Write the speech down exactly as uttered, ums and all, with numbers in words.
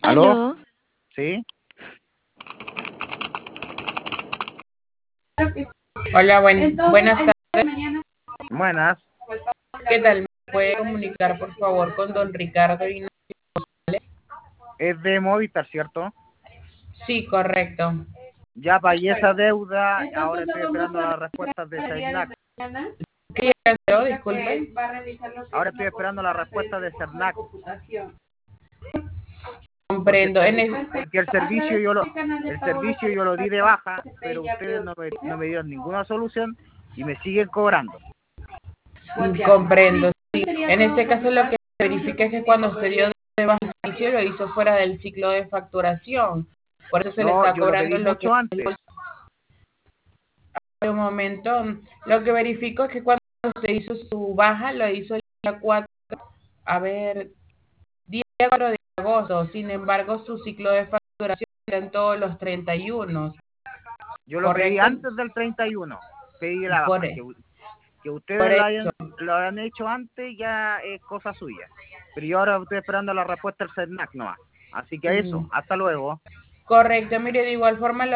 ¿Aló? Aló, ¿Sí? Hola, buen- buenas tardes. Buenas. ¿Qué tal? ¿Me puede comunicar, por favor, con don Ricardo Ignacio? Es de Movistar, ¿cierto? Sí, correcto. Ya pagué esa deuda, ahora estoy esperando las respuestas de Cernac. ¿Qué pasó? Disculpe. Ahora estoy esperando las respuestas de Cernac, porque el, Comprendo. En servi- el- porque el servicio yo lo el servicio yo lo di de baja, pero ustedes no me, no me dieron ninguna solución y me siguen cobrando. comprendo. Sí. En este caso, lo que se verifica es que cuando usted dio de baja el servicio, lo hizo fuera del ciclo de facturación. Por eso se le No, está yo lo cobrando pedí lo que mucho antes. de un momento. Lo que verifico es que cuando usted hizo su baja, lo hizo el día cuatro, a ver, día cuatro de agosto. Sin embargo, su ciclo de facturación era en todos los treinta y uno, Yo lo pedí ¿correcto? antes del treinta y uno. Pedí la Por, baja. e- Que, que por ustedes lo eso. hayan, lo hayan hecho antes ya es cosa suya. Pero yo ahora estoy esperando la respuesta del Cernac nomás. Así que Mm, eso, hasta luego. correcto, mire, de igual forma